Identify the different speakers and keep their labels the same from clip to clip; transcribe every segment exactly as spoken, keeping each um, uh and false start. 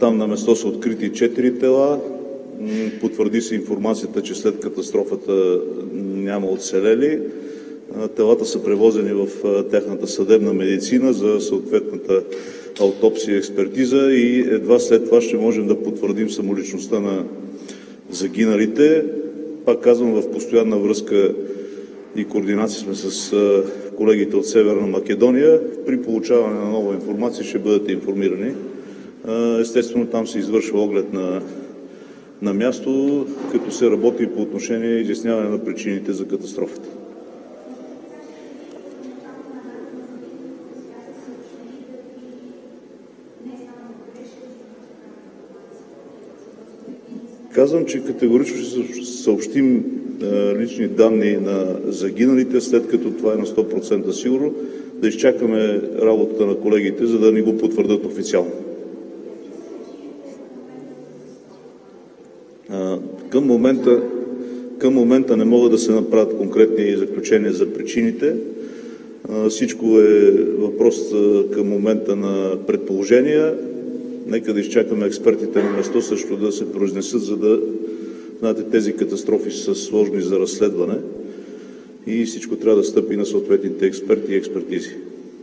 Speaker 1: Там на място са открити четири тела. Потвърди се информацията, че след катастрофата няма оцелели. Телата са превозени в тяхната съдебна медицина за съответната аутопсия и експертиза и едва след това ще можем да потвърдим самоличността на загиналите. Пак казвам, в постоянна връзка и координация сме с колегите от Северна Македония. При получаване на нова информация ще бъдете информирани. Естествено, там се извършва оглед на, на място, като се работи по отношение изясняване на причините за катастрофата. Казвам, че категорично ще съобщим лични данни на загиналите, след като това е на сто процента сигурно, да изчакаме работата на колегите, за да ни го потвърдят официално. Към момента, към момента не могат да се направят конкретни заключения за причините. Всичко е въпрос към момента на предположения. Нека да изчакаме експертите на място също да се произнесат, за да, знаете, тези катастрофи са сложни за разследване и всичко трябва да стъпи на съответните експерти и експертизи.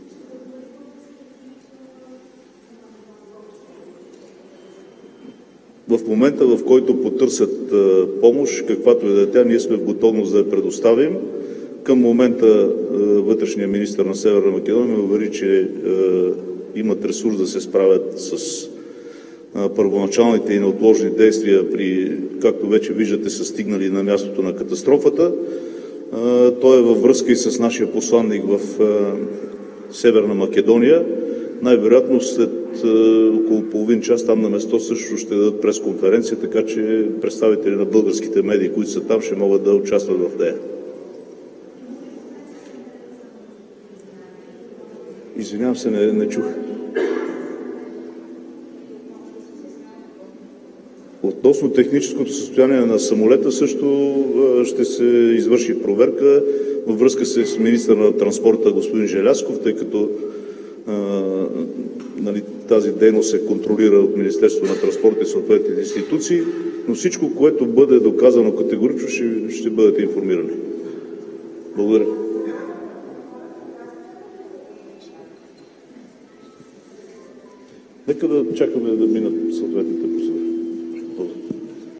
Speaker 1: В момента, в който потърсят помощ, каквато е да е тя, ние сме в готовност да я предоставим. Към момента вътрешният министър на Северна Македония ме увери, че имат ресурс да се справят с първоначалните и неотложни действия, при, както вече виждате, са стигнали на мястото на катастрофата. Той е във връзка и с нашия посланник в Северна Македония. Най-вероятно след около половин час там на място също ще дадат пресконференция, така че представители на българските медии, които са там, ще могат да участват в нея. Извинявам се, не, не чух. Относно техническото състояние на самолета също ще се извърши проверка във връзка с министъра на транспорта господин Желязков, тъй като а, нали, тази дейност се контролира от Министерството на транспорта и съответните институции, но всичко, което бъде доказано категорично, ще, ще бъдете информирани. Благодаря. Нека да чакаме да минат съответните процедури.